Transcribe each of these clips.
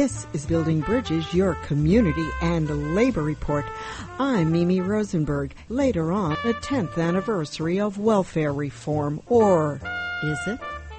This is Building Bridges, your community and labor report. I'm Mimi Rosenberg. Later on, the 10th anniversary of welfare reform, or is it?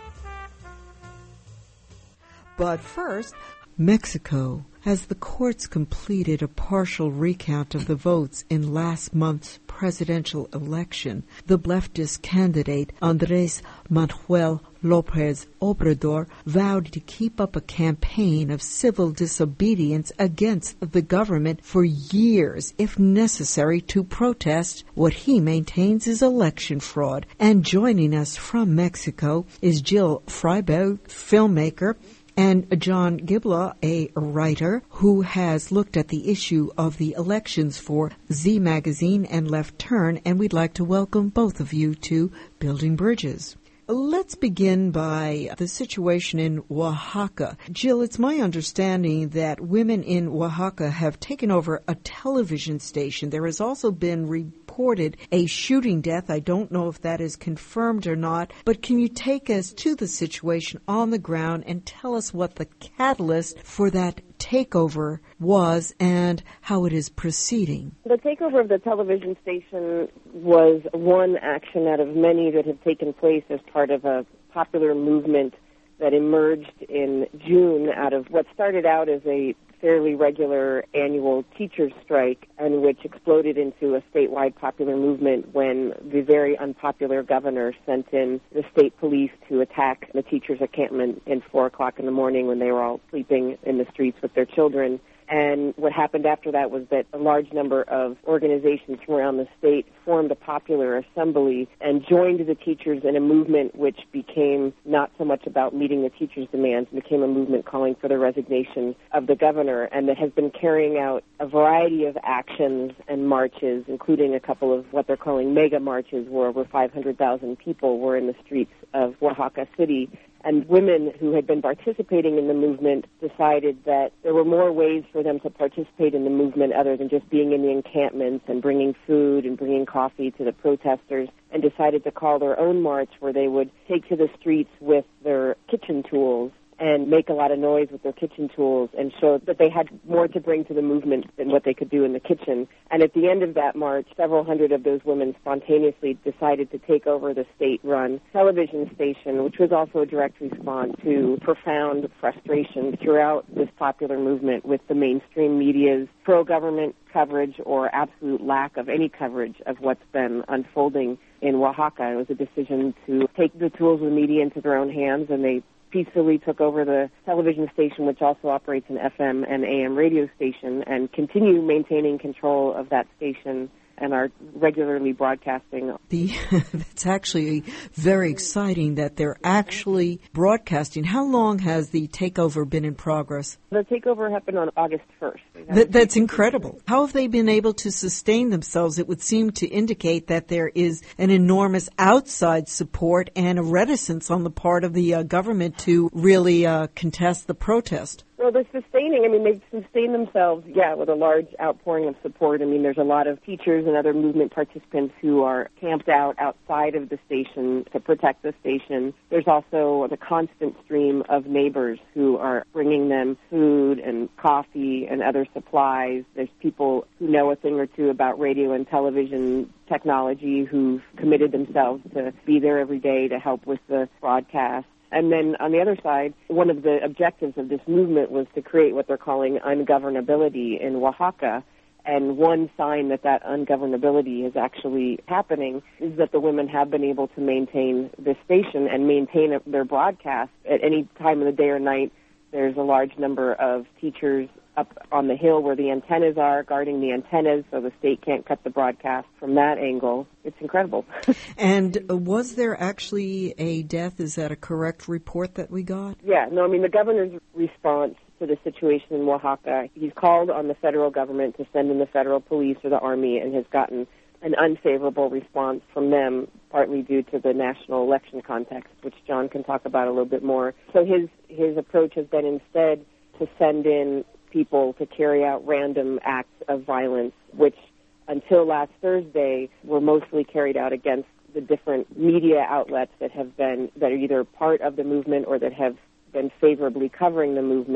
But first, Mexico. As the courts completed a partial recount of the votes in last month's presidential election, the leftist candidate Andrés Manuel López Obrador vowed to keep up a campaign of civil disobedience against the government for years, if necessary, to protest what he maintains is election fraud. And joining us from Mexico is Jill Freiberg, filmmaker, and John Gibla, a writer who has looked at the issue of the elections for Z Magazine and Left Turn, and we'd like to welcome both of you to Building Bridges. Let's begin by the situation in Oaxaca. Jill, it's my understanding that women in Oaxaca have taken over a television station. There has also been reported a shooting death. I don't know if that is confirmed or not, but can you take us to the situation on the ground and tell us what the catalyst for that takeover was and how it is proceeding? The takeover of the television station was one action out of many that have taken place as part of a popular movement that emerged in June out of what started out as a fairly regular annual teachers' strike, and which exploded into a statewide popular movement when the very unpopular governor sent in the state police to attack the teachers' encampment at 4 o'clock in the morning when they were all sleeping in the streets with their children. And what happened after that was that a large number of organizations from around the state formed a popular assembly and joined the teachers in a movement which became not so much about meeting the teachers' demands, became a movement calling for the resignation of the governor, and that has been carrying out a variety of actions and marches, including a couple of what they're calling mega marches, where over 500,000 people were in the streets of Oaxaca City. And women who had been participating in the movement decided that there were more ways for them to participate in the movement other than just being in the encampments and bringing food and bringing coffee to the protesters, and decided to call their own march where they would take to the streets with their kitchen tools and make a lot of noise with their kitchen tools and show that they had more to bring to the movement than what they could do in the kitchen. And at the end of that march, several hundred of those women spontaneously decided to take over the state-run television station, which was also a direct response to profound frustration throughout this popular movement with the mainstream media's pro-government coverage or absolute lack of any coverage of what's been unfolding in Oaxaca. It was a decision to take the tools of the media into their own hands, and they peacefully took over the television station, which also operates an FM and AM radio station, and continue maintaining control of that station and are regularly broadcasting. It's actually very exciting that they're actually broadcasting. How long has the takeover been in progress? The takeover happened on August 1st. That's incredible. How have they been able to sustain themselves? It would seem to indicate that there is an enormous outside support and a reticence on the part of the government to really contest the protest. Well, they're sustaining. They've sustained themselves, with a large outpouring of support. There's a lot of teachers and other movement participants who are camped out outside of the station to protect the station. There's also the constant stream of neighbors who are bringing them food and coffee and other supplies. There's people who know a thing or two about radio and television technology who've committed themselves to be there every day to help with the broadcast. And then on the other side, one of the objectives of this movement was to create what they're calling ungovernability in Oaxaca. And one sign that ungovernability is actually happening is that the women have been able to maintain this station and maintain their broadcast at any time of the day or night. There's a large number of teachers up on the hill where the antennas are, guarding the antennas so the state can't cut the broadcast from that angle. It's incredible. And was there actually a death? Is that a correct report that we got? Yeah, no, the governor's response to the situation in Oaxaca, he's called on the federal government to send in the federal police or the army, and has gotten an unfavorable response from them, partly due to the national election context, which John can talk about a little bit more. So his approach has been instead to send in people to carry out random acts of violence, which until last Thursday were mostly carried out against the different media outlets that are either part of the movement or that have been favorably covering the movement.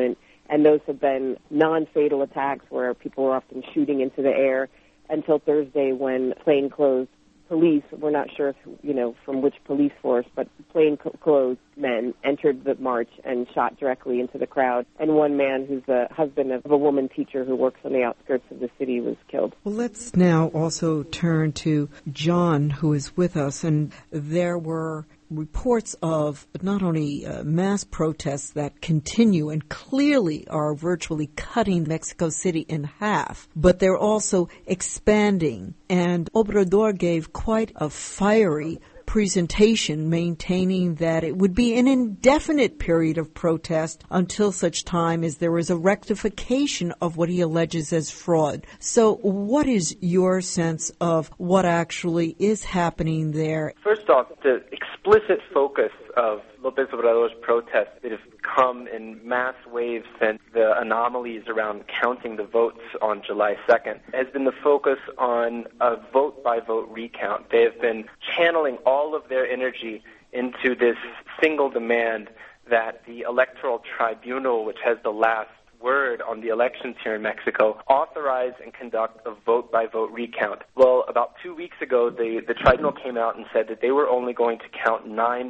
and those have been non-fatal attacks where people were often shooting into the air until Thursday when plainclothes police, we're not sure if, from which police force, but plainclothes men entered the march and shot directly into the crowd. And one man who's the husband of a woman teacher who works on the outskirts of the city was killed. Well, let's now also turn to John, who is with us. And there were reports of not only mass protests that continue and clearly are virtually cutting Mexico City in half, but they're also expanding. And Obrador gave quite a fiery presentation maintaining that it would be an indefinite period of protest until such time as there is a rectification of what he alleges as fraud. So what is your sense of what actually is happening there? First off, the explicit focus of López Obrador's protests that have come in mass waves since the anomalies around counting the votes on July 2nd has been the focus on a vote-by-vote recount. They have been channeling all of their energy into this single demand that the Electoral Tribunal, which has the last word on the elections here in Mexico, authorize and conduct a vote-by-vote recount. Well, about 2 weeks ago, the tribunal came out and said that they were only going to count 9%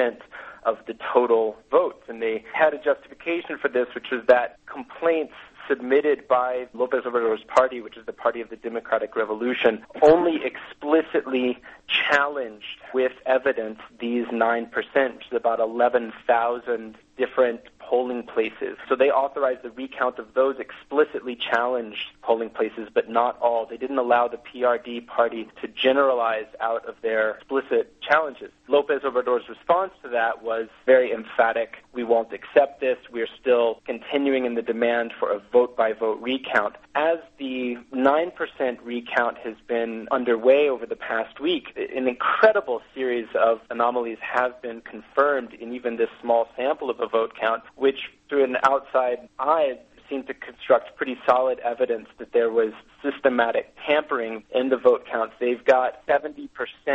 of the total votes, and they had a justification for this, which was that complaints submitted by López Obrador's party, which is the Party of the Democratic Revolution, only explicitly challenged with evidence these 9%, which is about 11,000 different polling places. So they authorized the recount of those explicitly challenged polling places, but not all. They didn't allow the PRD party to generalize out of their explicit challenges. López Obrador's response to that was very emphatic. We won't accept this. We're still continuing in the demand for a vote-by-vote recount. As the 9% recount has been underway over the past week, an incredible series of anomalies have been confirmed in even this small sample of a vote count, which through an outside eye seemed to construct pretty solid evidence that there was systematic tampering in the vote counts. They've got 70%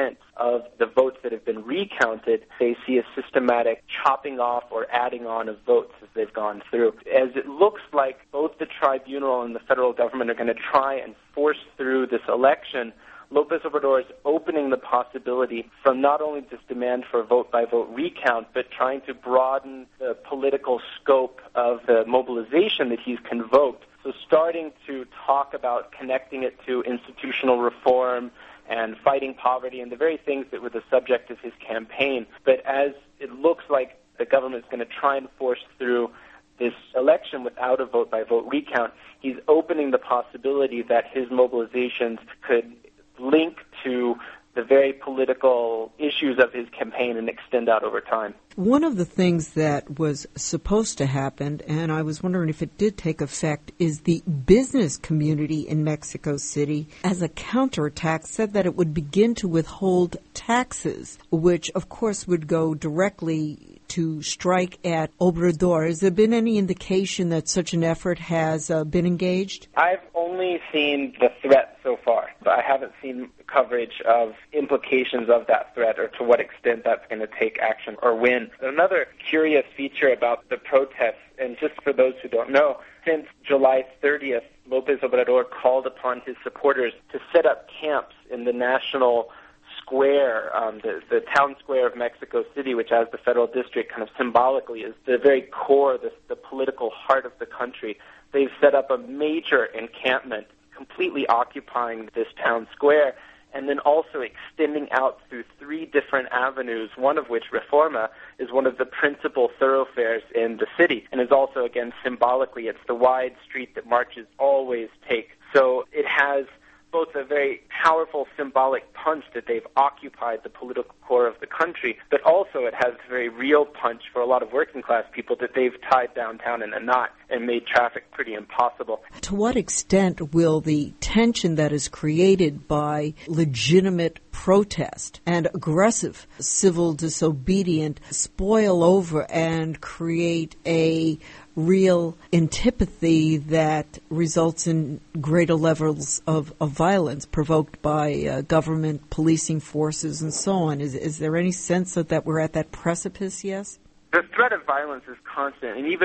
of the votes that have been recounted. They see a systematic chopping off or adding on of votes as they've gone through. As it looks like both the tribunal and the federal government are going to try and force through this election, López Obrador is opening the possibility from not only this demand for a vote-by-vote recount, but trying to broaden the political scope of the mobilization that he's convoked. So starting to talk about connecting it to institutional reform and fighting poverty and the very things that were the subject of his campaign. But as it looks like the government is going to try and force through this election without a vote-by-vote recount, he's opening the possibility that his mobilizations could link to the very political issues of his campaign and extend out over time. One of the things that was supposed to happen, and I was wondering if it did take effect, is the business community in Mexico City, as a counterattack, said that it would begin to withhold taxes, which of course would go directly to strike at Obrador. Has there been any indication that such an effort has been engaged? I've only seen the threat so far, but I haven't seen coverage of implications of that threat or to what extent that's going to take action or when. Another curious feature about the protests, and just for those who don't know, since July 30th, López Obrador called upon his supporters to set up camps in the national square, the town square of Mexico City, which as the federal district kind of symbolically is the very core, the political heart of the country. They've set up a major encampment completely occupying this town square, and then also extending out through 3 different avenues, one of which, Reforma, is one of the principal thoroughfares in the city, and is also, again, symbolically, it's the wide street that marches always take. So it has both a very powerful symbolic punch that they've occupied the political core of the country, but also it has a very real punch for a lot of working class people that they've tied downtown in a knot and made traffic pretty impossible. To what extent will the tension that is created by legitimate protest and aggressive civil disobedience spoil over and create a real antipathy that results in greater levels of violence provoked by government policing forces and so on? Is there any sense that we're at that precipice, yes? The threat of violence is constant, and even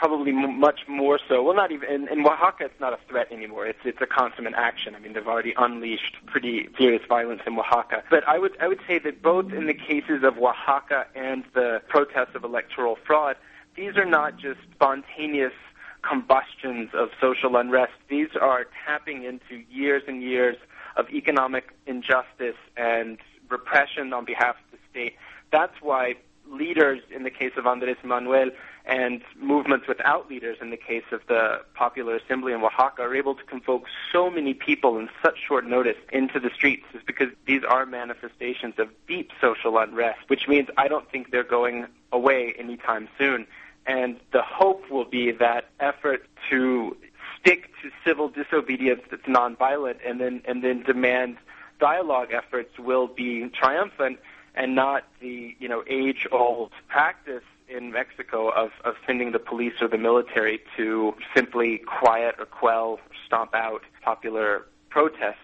probably much more so. Well, not even in Oaxaca, it's not a threat anymore. It's a consummate action. I mean, they've already unleashed pretty serious violence in Oaxaca. But I would say that both in the cases of Oaxaca and the protests of electoral fraud, these are not just spontaneous combustions of social unrest. These are tapping into years and years of economic injustice and repression on behalf of the state. That's why leaders, in the case of Andrés Manuel, and movements without leaders, in the case of the Popular Assembly in Oaxaca, are able to convoke so many people in such short notice into the streets, is because these are manifestations of deep social unrest, which means I don't think they're going away anytime soon. And the hope will be that effort to stick to civil disobedience that's nonviolent and then demand dialogue efforts will be triumphant, and not the age-old practice in Mexico of sending the police or the military to simply quiet or quell or stomp out popular protests.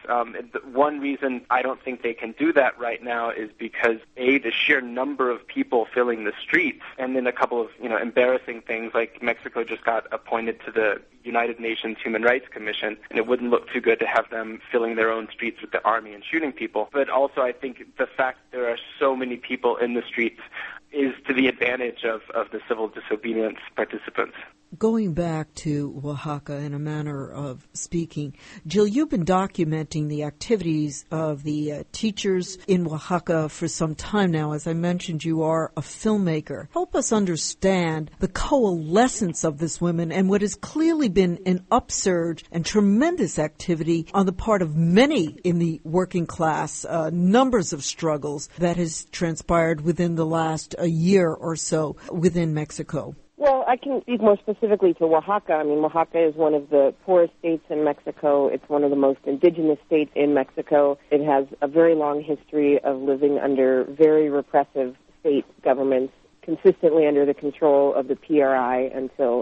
One reason I don't think they can do that right now is because, A, the sheer number of people filling the streets, and then a couple of embarrassing things, like Mexico just got appointed to the United Nations Human Rights Commission, and it wouldn't look too good to have them filling their own streets with the army and shooting people. But also I think the fact there are so many people in the streets is to the advantage of the civil disobedience participants. Going back to Oaxaca in a manner of speaking, Jill, you've been documenting the activities of the teachers in Oaxaca for some time now. As I mentioned, you are a filmmaker. Help us understand the coalescence of this women and what has clearly been an upsurge and tremendous activity on the part of many in the working class, numbers of struggles that has transpired within the last year or so within Mexico. Well, I can speak more specifically to Oaxaca. I mean, Oaxaca is one of the poorest states in Mexico. It's one of the most indigenous states in Mexico. It has a very long history of living under very repressive state governments, consistently under the control of the PRI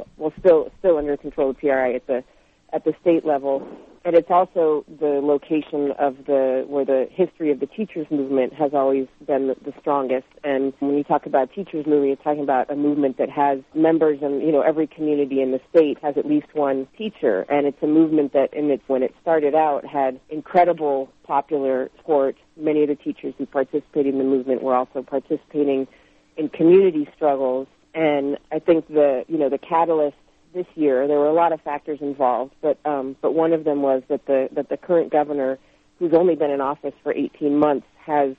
still under control of the PRI at the state level. And it's also the location of where the history of the teachers movement has always been the strongest. And when you talk about teachers movement, you're talking about a movement that has members, and every community in the state has at least one teacher. And it's a movement that, when it started out, had incredible popular support. Many of the teachers who participated in the movement were also participating in community struggles. And I think the catalyst this year, there were a lot of factors involved, but one of them was that the current governor, who's only been in office for 18 months, has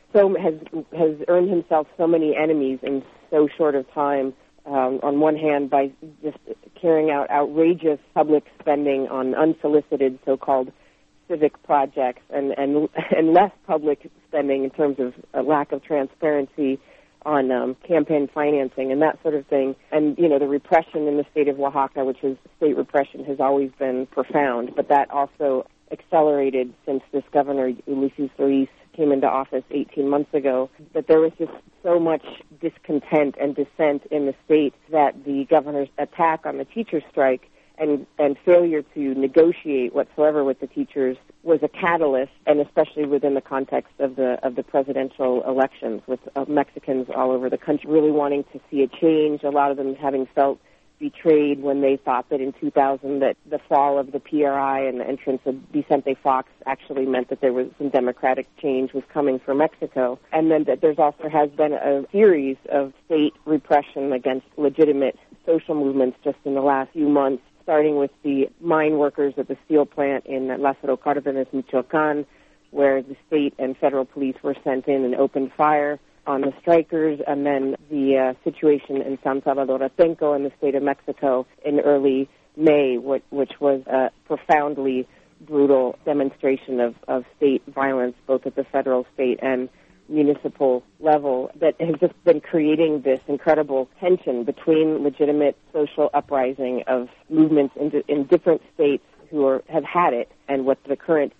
earned himself so many enemies in so short of time. On one hand, by just carrying out outrageous public spending on unsolicited so-called civic projects, and less public spending in terms of a lack of transparency on campaign financing and that sort of thing. And, the repression in the state of Oaxaca, which is state repression, has always been profound. But that also accelerated since this governor, Ulises Ruiz, came into office 18 months ago, that there was just so much discontent and dissent in the state that the governor's attack on the teacher strike and failure to negotiate whatsoever with the teachers was a catalyst, and especially within the context of the presidential elections, with Mexicans all over the country really wanting to see a change, a lot of them having felt betrayed when they thought that in 2000 that the fall of the PRI and the entrance of Vicente Fox actually meant that there was some democratic change was coming for Mexico. And then that there's also has been a series of state repression against legitimate social movements just in the last few months, starting with the mine workers at the steel plant in Lázaro Cárdenas, Michoacán, where the state and federal police were sent in and opened fire on the strikers, and then the situation in San Salvador Atenco in the state of Mexico in early May, which was a profoundly brutal demonstration of state violence, both at the federal, state, and municipal level, that has just been creating this incredible tension between legitimate social uprising of movements in different states who have had it, and what the current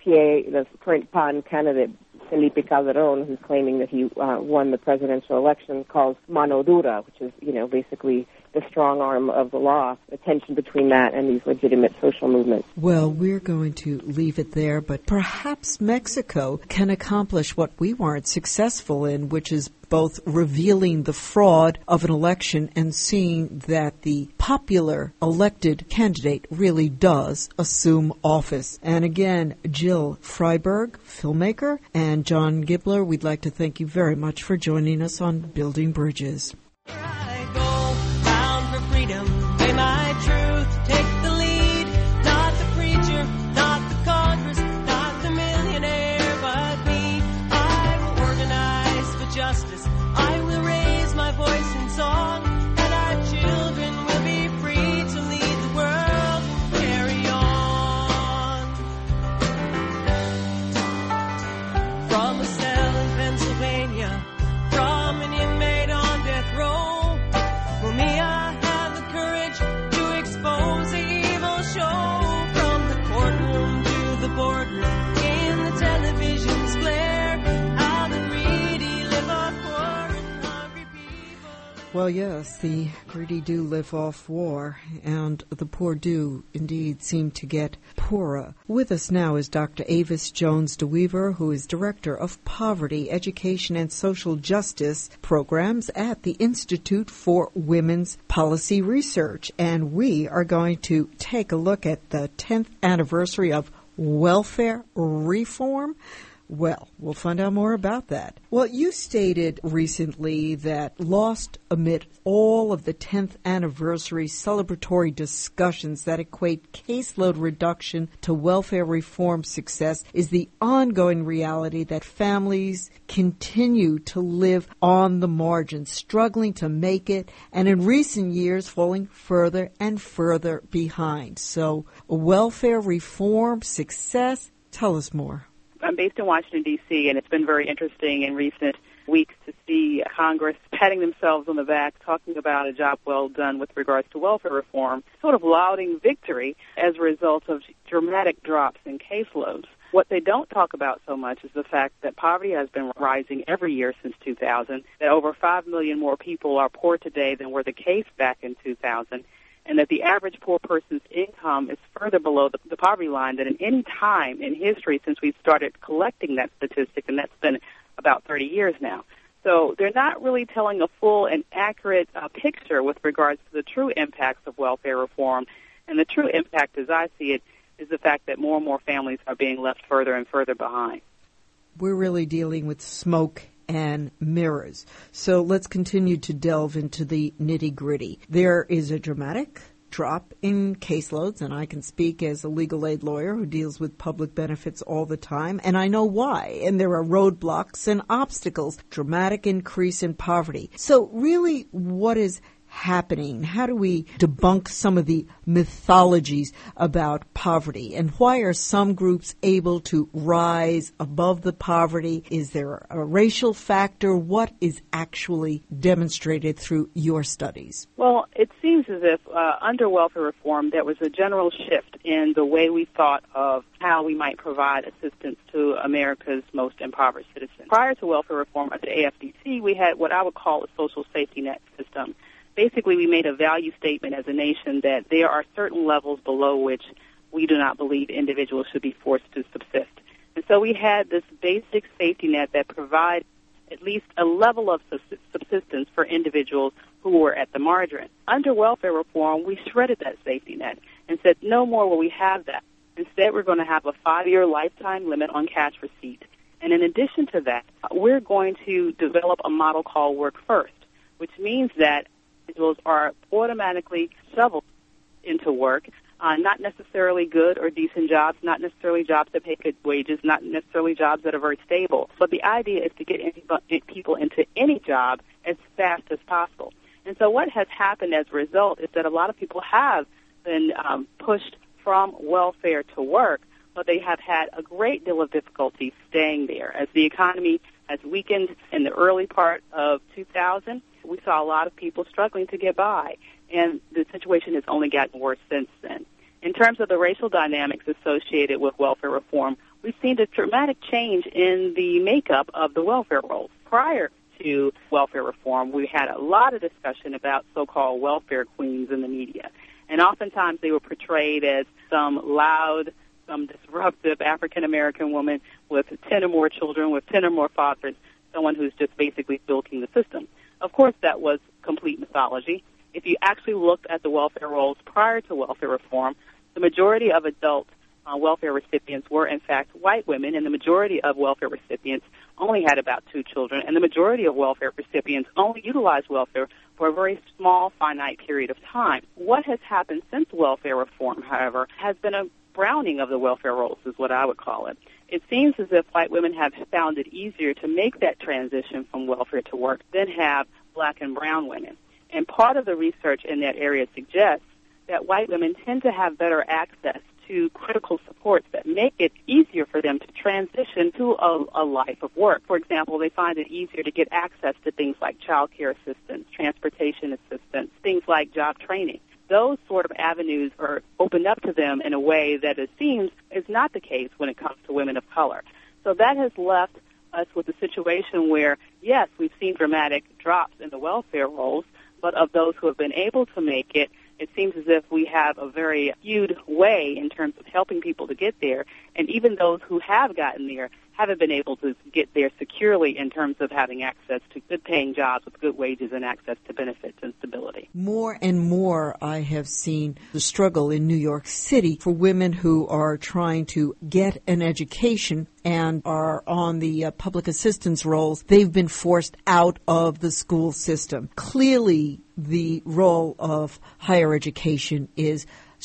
PAN candidate, Felipe Calderón, who's claiming that he won the presidential election, calls mano dura, which is, basically the strong arm of the law, the tension between that and these legitimate social movements. Well, we're going to leave it there, but perhaps Mexico can accomplish what we weren't successful in, which is both revealing the fraud of an election and seeing that the popular elected candidate really does assume office. And again, Jill Freiberg, filmmaker, and John Gibler, we'd like to thank you very much for joining us on Building Bridges. I go bound for freedom, may my truth take the lead, not the preacher, not the Congress, not the millionaire, but me. I will organize for justice, I will raise my voice in song, and our children will be free to lead the world, carry on. From a cell in Pennsylvania, from an inmate on death row, for me I have the courage to expose the evil show. From the courtroom to the boardroom, in the television's glare, how the greedy live off poor and hungry people. Well, yes, the greedy do live off war, and the poor do indeed seem to get poorer. With us now is Dr. Avis Jones DeWeaver, who is Director of Poverty, Education, and Social Justice Programs at the Institute for Women's Policy Research. And we are going to take a look at the 10th anniversary of welfare reform. Well, we'll find out more about that. Well, you stated recently that lost amid all of the 10th anniversary celebratory discussions that equate caseload reduction to welfare reform success is the ongoing reality that families continue to live on the margins, struggling to make it, and in recent years falling further and further behind. So, welfare reform success, tell us more. I'm based in Washington, D.C., and it's been very interesting in recent weeks to see Congress patting themselves on the back, talking about a job well done with regards to welfare reform, sort of lauding victory as a result of dramatic drops in caseloads. What they don't talk about so much is the fact that poverty has been rising every year since 2000, that over 5 million more people are poor today than were the case back in 2000, and that the average poor person's income is further below the poverty line than in any time in history since we started collecting that statistic, and that's been about 30 years now. So they're not really telling a full and accurate picture with regards to the true impacts of welfare reform. And the true impact, as I see it, is the fact that more and more families are being left further and further behind. We're really dealing with smoke and mirrors. So let's continue to delve into the nitty-gritty. There is a dramatic drop in caseloads, and I can speak as a legal aid lawyer who deals with public benefits all the time, and I know why. And there are roadblocks and obstacles, dramatic increase in poverty. So really, what is happening? How do we debunk some of the mythologies about poverty? And why are some groups able to rise above the poverty? Is there a racial factor? What is actually demonstrated through your studies? Well, it seems as if under welfare reform there was a general shift in the way we thought of how we might provide assistance to America's most impoverished citizens. Prior to welfare reform under AFDC, we had what I would call a social safety net system. Basically, we made a value statement as a nation that there are certain levels below which we do not believe individuals should be forced to subsist. And so we had this basic safety net that provides at least a level of subsistence for individuals who were at the margin. Under welfare reform, we shredded that safety net and said no more will we have that. Instead, we're going to have a 5-year lifetime limit on cash receipt. And in addition to that, we're going to develop a model called Work First, which means that individuals are automatically shoveled into work, not necessarily good or decent jobs, not necessarily jobs that pay good wages, not necessarily jobs that are very stable. But the idea is to get people into any job as fast as possible. And so what has happened as a result is that a lot of people have been pushed from welfare to work, but they have had a great deal of difficulty staying there. As the economy has weakened in the early part of 2000, we saw a lot of people struggling to get by, and the situation has only gotten worse since then. In terms of the racial dynamics associated with welfare reform, we've seen a dramatic change in the makeup of the welfare rolls. Prior to welfare reform, we had a lot of discussion about so-called welfare queens in the media. And oftentimes they were portrayed as some loud, some disruptive African-American woman with 10 or more children, with 10 or more fathers, someone who's just basically bilking the system. Of course, that was complete mythology. If you actually looked at the welfare rolls prior to welfare reform, the majority of adult welfare recipients were, in fact, white women, and the majority of welfare recipients only had about 2 children, and the majority of welfare recipients only utilized welfare for a very small, finite period of time. What has happened since welfare reform, however, has been a browning of the welfare rolls, is what I would call it. It seems as if white women have found it easier to make that transition from welfare to work than have black and brown women. And part of the research in that area suggests that white women tend to have better access to critical supports that make it easier for them to transition to a life of work. For example, they find it easier to get access to things like child care assistance, transportation assistance, things like job training. Those sort of avenues are opened up to them in a way that it seems is not the case when it comes to women of color. So that has left us with a situation where, yes, we've seen dramatic drops in the welfare rolls, but of those who have been able to make it, it seems as if we have a very skewed way in terms of helping people to get there. And even those who have gotten there haven't been able to get there securely in terms of having access to good-paying jobs with good wages and access to benefits and stability. More and more I have seen the struggle in New York City for women who are trying to get an education and are on the public assistance rolls. They've been forced out of the school system. Clearly, the role of higher education is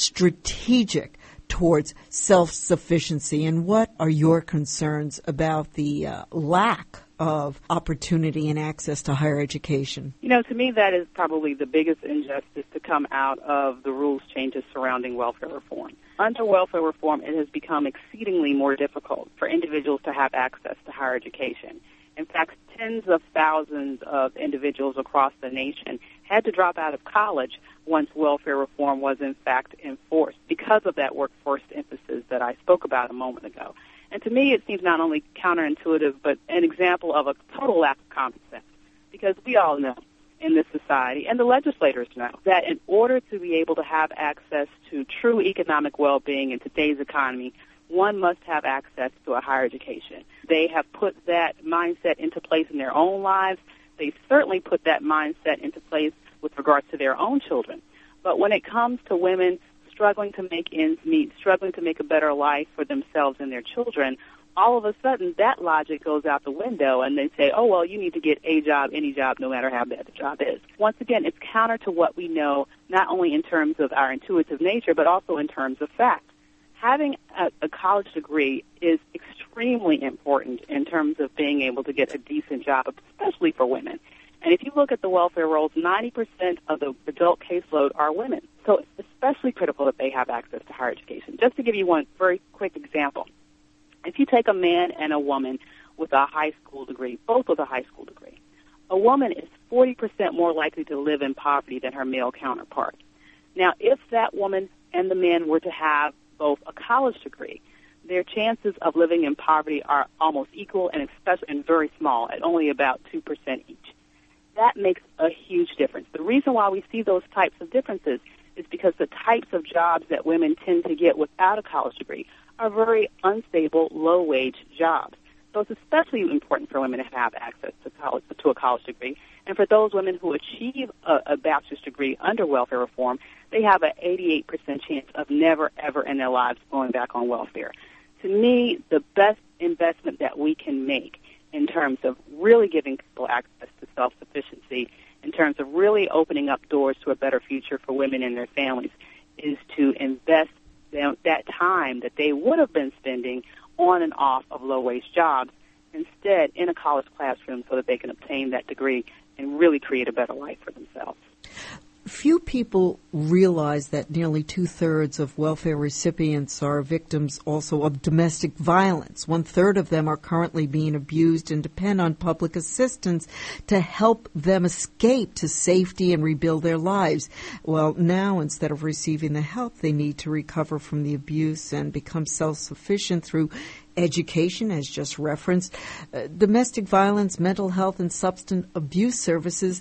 strategic towards self-sufficiency. And what are your concerns about the lack of opportunity and access to higher education? You know, to me, that is probably the biggest injustice to come out of the rules changes surrounding welfare reform. Under welfare reform, it has become exceedingly more difficult for individuals to have access to higher education. In fact, tens of thousands of individuals across the nation had to drop out of college once welfare reform was, in fact, enforced because of that workforce emphasis that I spoke about a moment ago. And to me, it seems not only counterintuitive, but an example of a total lack of common sense, because we all know in this society, and the legislators know, that in order to be able to have access to true economic well-being in today's economy, one must have access to a higher education. They have put that mindset into place in their own lives. They certainly put that mindset into place with regards to their own children. But when it comes to women struggling to make ends meet, struggling to make a better life for themselves and their children, all of a sudden that logic goes out the window and they say, oh, well, you need to get a job, any job, no matter how bad the job is. Once again, it's counter to what we know, not only in terms of our intuitive nature, but also in terms of fact. Having a college degree is extremely important in terms of being able to get a decent job, especially for women. And if you look at the welfare rolls, 90% of the adult caseload are women. So it's especially critical that they have access to higher education. Just to give you one very quick example, if you take a man and a woman with a high school degree, both with a high school degree, a woman is 40% more likely to live in poverty than her male counterpart. Now, if that woman and the man were to have both a college degree, their chances of living in poverty are almost equal and especially and very small, at only about 2% each. That makes a huge difference. The reason why we see those types of differences is because the types of jobs that women tend to get without a college degree are very unstable, low-wage jobs. So it's especially important for women to have access to a college degree. And for those women who achieve a bachelor's degree under welfare reform, they have an 88% chance of never, ever in their lives going back on welfare. To me, the best investment that we can make in terms of really giving people access to self-sufficiency, in terms of really opening up doors to a better future for women and their families, is to invest that time that they would have been spending on and off of low-wage jobs instead in a college classroom so that they can obtain that degree and really create a better life for themselves. Few people realize that nearly two-thirds of welfare recipients are victims also of domestic violence. One-third of them are currently being abused and depend on public assistance to help them escape to safety and rebuild their lives. Well, now, instead of receiving the help they need to recover from the abuse and become self-sufficient through education, as just referenced, domestic violence, mental health, and substance abuse services.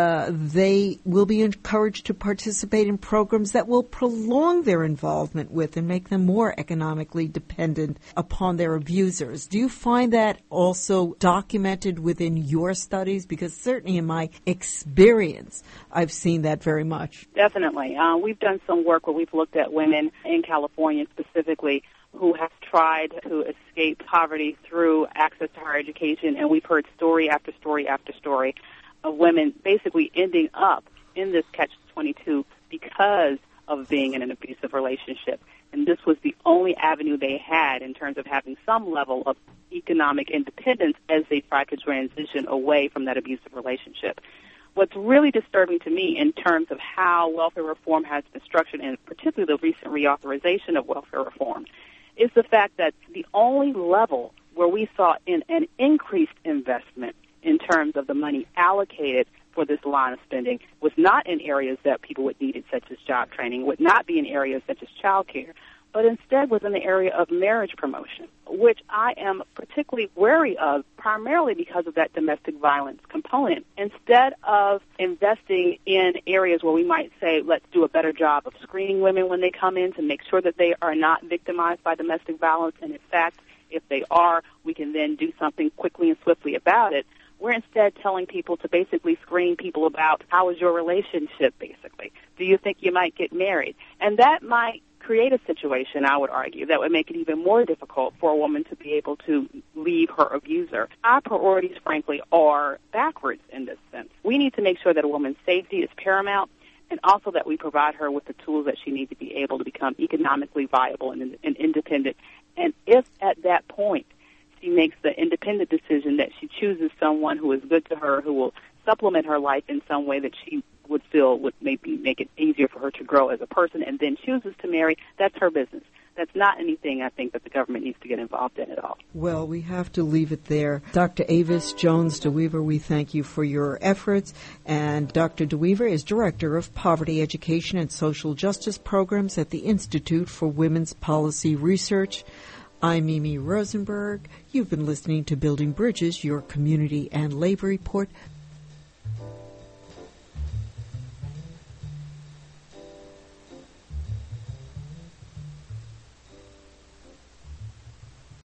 They will be encouraged to participate in programs that will prolong their involvement with and make them more economically dependent upon their abusers. Do you find that also documented within your studies? Because certainly in my experience, I've seen that very much. Definitely. We've done some work where we've looked at women in California specifically who have tried to escape poverty through access to higher education, and we've heard story after story after story of women basically ending up in this catch-22 because of being in an abusive relationship. And this was the only avenue they had in terms of having some level of economic independence as they tried to transition away from that abusive relationship. What's really disturbing to me in terms of how welfare reform has been structured, and particularly the recent reauthorization of welfare reform, is the fact that the only level where we saw an increased investment in terms of the money allocated for this line of spending was not in areas that people would need it, such as job training, would not be in areas such as child care, but instead was in the area of marriage promotion, which I am particularly wary of, primarily because of that domestic violence component. Instead of investing in areas where we might say, let's do a better job of screening women when they come in to make sure that they are not victimized by domestic violence, and in fact, if they are, we can then do something quickly and swiftly about it. We're instead telling people to basically screen people about how is your relationship, basically. Do you think you might get married? And that might create a situation, I would argue, that would make it even more difficult for a woman to be able to leave her abuser. Our priorities, frankly, are backwards in this sense. We need to make sure that a woman's safety is paramount, and also that we provide her with the tools that she needs to be able to become economically viable and independent. And if at that point she makes the independent decision that she chooses someone who is good to her, who will supplement her life in some way that she would feel would maybe make it easier for her to grow as a person, and then chooses to marry, that's her business. That's not anything I think that the government needs to get involved in at all. Well, we have to leave it there. Dr. Avis Jones DeWeaver, we thank you for your efforts. And Dr. DeWeaver is Director of Poverty Education and Social Justice Programs at the Institute for Women's Policy Research. I'm Mimi Rosenberg. You've been listening to Building Bridges, your community and labor report.